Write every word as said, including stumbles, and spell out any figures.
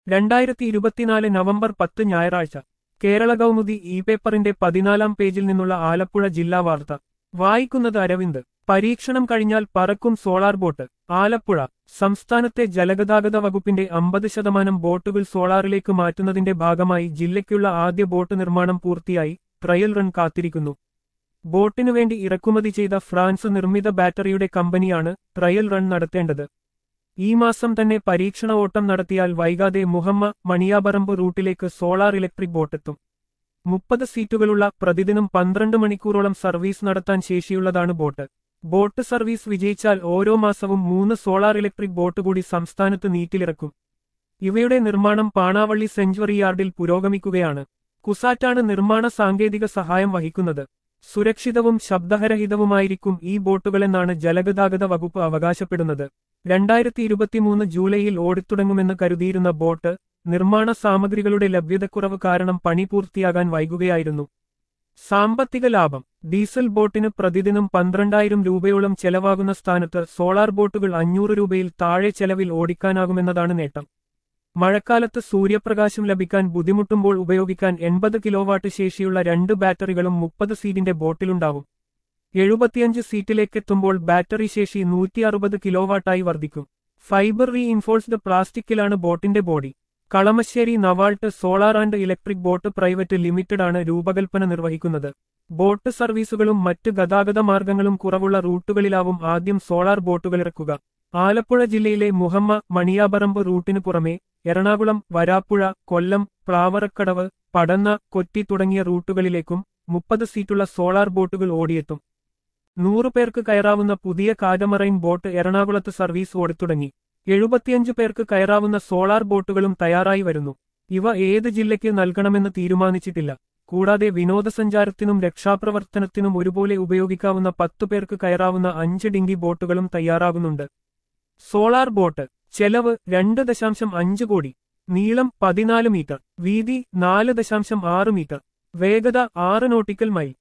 രണ്ടായിരത്തി ഇരുപത്തിനാല് നവംബർ പത്ത് ഞായറാഴ്ച കേരള കൗമുദി ഇ പേപ്പറിന്റെ പതിനാലാം പേജിൽ നിന്നുള്ള ആലപ്പുഴ ജില്ലാ വാർത്ത വായിക്കുന്നത് അരവിന്ദ്. പരീക്ഷണം കഴിഞ്ഞാൽ പറക്കും സോളാർ ബോട്ട്. ആലപ്പുഴ സംസ്ഥാനത്തെ ജലഗതാഗത വകുപ്പിന്റെ അമ്പത് ശതമാനം ബോട്ടുകൾ സോളാറിലേക്ക് മാറ്റുന്നതിന്റെ ഭാഗമായി ജില്ലയ്ക്കുള്ള ആദ്യ ബോട്ട് നിർമ്മാണം പൂർത്തിയായി ട്രയൽ റൺ കാത്തിരിക്കുന്നു. ബോട്ടിനുവേണ്ടി ഇറക്കുമതി ചെയ്ത ഫ്രാൻസ് നിർമ്മിത ബാറ്ററിയുടെ കമ്പനിയാണ് ട്രയൽ റൺ നടത്തേണ്ടത്. ഈ മാസം തന്നെ പരീക്ഷണ ഓട്ടം നടത്തിയാൽ വൈകാതെ മുഹമ്മ മണിയാപറമ്പ് റൂട്ടിലേക്ക് സോളാർ ഇലക്ട്രിക് ബോട്ടെത്തും. മുപ്പത് സീറ്റുകളുള്ള പ്രതിദിനം പന്ത്രണ്ട് മണിക്കൂറോളം സർവീസ് നടത്താൻ ശേഷിയുള്ളതാണ് ബോട്ട്. ബോട്ട് സർവീസ് വിജയിച്ചാൽ ഓരോ മാസവും മൂന്ന് സോളാർ ഇലക്ട്രിക് ബോട്ട് കൂടി സംസ്ഥാനത്ത് നീറ്റിലിറക്കും. ഇവയുടെ നിർമ്മാണം പാണാവള്ളി സെഞ്ച്വറി യാർഡിൽ പുരോഗമിക്കുകയാണ്. കുസാറ്റാണ് നിർമ്മാണ സാങ്കേതിക സഹായം വഹിക്കുന്നത്. സുരക്ഷിതവും ശബ്ദഹരഹിതവുമായിരിക്കും ഈ ബോട്ടുകളെന്നാണ് ജലഗതാഗത വകുപ്പ് അവകാശപ്പെടുന്നത്. രണ്ടായിരത്തി ഇരുപത്തിമൂന്ന് ജൂലൈയിൽ ഓടിത്തുടങ്ങുമെന്ന് കരുതിയിരുന്ന ബോട്ട് നിർമ്മാണ സാമഗ്രികളുടെ ലഭ്യതക്കുറവ് കാരണം പണി പൂർത്തിയാകാൻ വൈകുകയായിരുന്നു. സാമ്പത്തിക ലാഭം. ഡീസൽ ബോട്ടിന് പ്രതിദിനം പന്ത്രണ്ടായിരം രൂപയോളം ചെലവാകുന്ന സ്ഥാനത്ത് സോളാർ ബോട്ടുകൾ അഞ്ഞൂറ് രൂപയിൽ താഴെ ചെലവിൽ ഓടിക്കാനാകുമെന്നതാണ് നേട്ടം. മഴക്കാലത്ത് സൂര്യപ്രകാശം ലഭിക്കാൻ ബുദ്ധിമുട്ടുമ്പോൾ ഉപയോഗിക്കാൻ എൺപത് കിലോവാട്ട് ശേഷിയുള്ള രണ്ട് ബാറ്ററികളും മുപ്പത് സീറ്റിന്റെ ബോട്ടിലുണ്ടാവും. എഴുപത്തിയഞ്ച് സീറ്റിലേക്കെത്തുമ്പോൾ ബാറ്ററി ശേഷി നൂറ്റി അറുപത് കിലോവാട്ടായി വർദ്ധിക്കും. ഫൈബർ റീഇൻഫോഴ്സ്ഡ് പ്ലാസ്റ്റിക്കിലാണ് ബോട്ടിന്റെ ബോഡി. Kalamassery Navalt solar and electric boat private limited ആണ് രൂപകൽപ്പന നിർവഹിക്കുന്നത്. ബോട്ട് സർവീസുകളും മറ്റ് ഗതാഗത മാർഗങ്ങളും കുറവുള്ള റൂട്ടുകളിലാവും ആദ്യം സോളാർ ബോട്ടുകളിറക്കുക. ആലപ്പുഴ ജില്ലയിലെ മുഹമ്മ മണിയാപറമ്പ് റൂട്ടിനു പുറമെ എറണാകുളം, വരാപ്പുഴ, കൊല്ലം, പ്ലാവറക്കടവ്, പടന്ന, കൊറ്റി തുടങ്ങിയ റൂട്ടുകളിലേക്കും മുപ്പത് സീറ്റുള്ള സോളാർ ബോട്ടുകൾ ഓടിയെത്തും. നൂറു പേർക്ക് കയറാവുന്ന പുതിയ കാറ്റമറൈൻ ബോട്ട് എറണാകുളത്ത് സർവീസ് ഓടിത്തുടങ്ങി. എഴുപത്തിയഞ്ച് പേർക്ക് കയറാവുന്ന സോളാർ ബോട്ടുകളും തയ്യാറായി വരുന്നു. ഇവ ഏത് ജില്ലയ്ക്ക് നൽകണമെന്ന് തീരുമാനിച്ചിട്ടില്ല. കൂടാതെ വിനോദസഞ്ചാരത്തിനും രക്ഷാപ്രവർത്തനത്തിനും ഒരുപോലെ ഉപയോഗിക്കാവുന്ന പത്തു പേർക്ക് കയറാവുന്ന അഞ്ച് ഡിങ്കി ബോട്ടുകളും തയ്യാറാകുന്നുണ്ട്. സോളാർ ബോട്ട് ചെലവ് രണ്ട് ദശാംശം അഞ്ച് കോടി. നീളം പതിനാല് മീറ്റർ. വീതി നാല് ദശാംശം ആറ് മീറ്റർ. വേഗത ആറ് നോട്ടിക്കൽ മൈൽ.